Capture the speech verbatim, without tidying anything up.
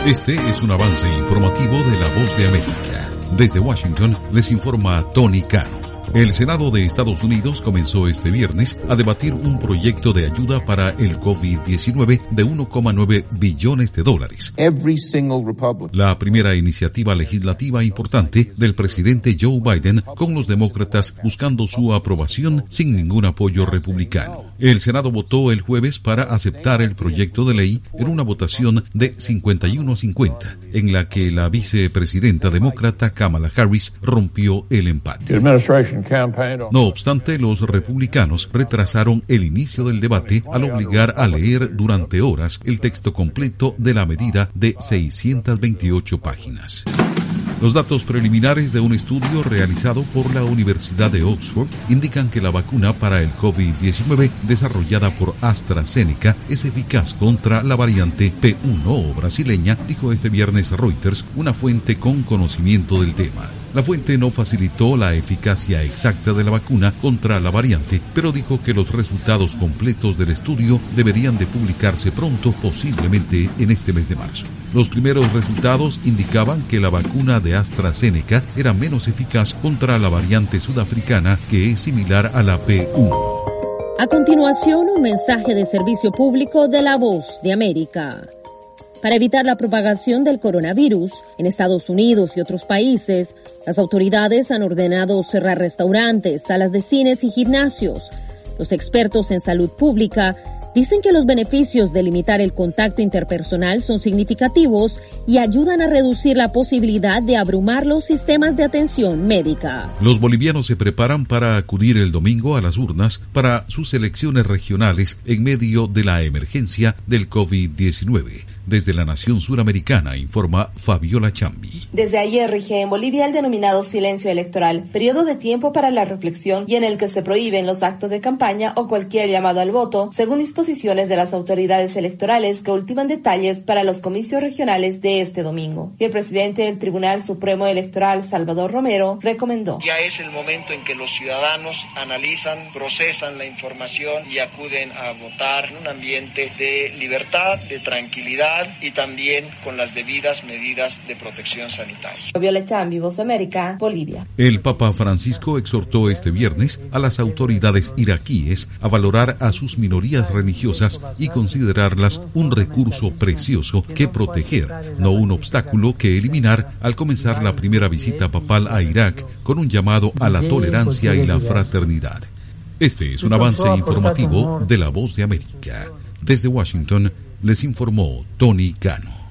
Este es un avance informativo de La Voz de América. Desde Washington les informa Tony Cano. El Senado de Estados Unidos comenzó este viernes a debatir un proyecto de ayuda para el COVID diecinueve de uno coma nueve billones de dólares. Every single Republican. La primera iniciativa legislativa importante del presidente Joe Biden, con los demócratas buscando su aprobación sin ningún apoyo republicano. El Senado votó el jueves para aceptar el proyecto de ley en una votación de cincuenta y uno a cincuenta, en la que la vicepresidenta demócrata Kamala Harris rompió el empate. No obstante, los republicanos retrasaron el inicio del debate al obligar a leer durante horas el texto completo de la medida de seiscientas veintiocho páginas. Los datos preliminares de un estudio realizado por la Universidad de Oxford indican que la vacuna para el COVID diecinueve desarrollada por AstraZeneca es eficaz contra la variante P uno o brasileña, dijo este viernes Reuters, una fuente con conocimiento del tema. La fuente no facilitó la eficacia exacta de la vacuna contra la variante, pero dijo que los resultados completos del estudio deberían de publicarse pronto, posiblemente en este mes de marzo. Los primeros resultados indicaban que la vacuna de AstraZeneca era menos eficaz contra la variante sudafricana, que es similar a la P uno. A continuación, un mensaje de servicio público de La Voz de América. Para evitar la propagación del coronavirus en Estados Unidos y otros países, las autoridades han ordenado cerrar restaurantes, salas de cines y gimnasios. Los expertos en salud pública dicen que los beneficios de limitar el contacto interpersonal son significativos y ayudan a reducir la posibilidad de abrumar los sistemas de atención médica. Los bolivianos se preparan para acudir el domingo a las urnas para sus elecciones regionales en medio de la emergencia del COVID diecinueve. Desde la nación suramericana, informa Fabiola Chambi. Desde ayer rige en Bolivia el denominado silencio electoral, periodo de tiempo para la reflexión y en el que se prohíben los actos de campaña o cualquier llamado al voto, según disposiciones de las autoridades electorales que ultiman detalles para los comicios regionales de este domingo. Y el presidente del Tribunal Supremo Electoral, Salvador Romero, recomendó: ya es el momento en que los ciudadanos analizan, procesan la información y acuden a votar en un ambiente de libertad, de tranquilidad y también con las debidas medidas de protección sanitaria. Fabiola Chambi, Voz de América, Bolivia. El Papa Francisco exhortó este viernes a las autoridades iraquíes a valorar a sus minorías religiosas y considerarlas un recurso precioso que proteger, no un obstáculo que eliminar, al comenzar la primera visita papal a Irak con un llamado a la tolerancia y la fraternidad. Este es un avance informativo de La Voz de América. Desde Washington les informó Tony Cano.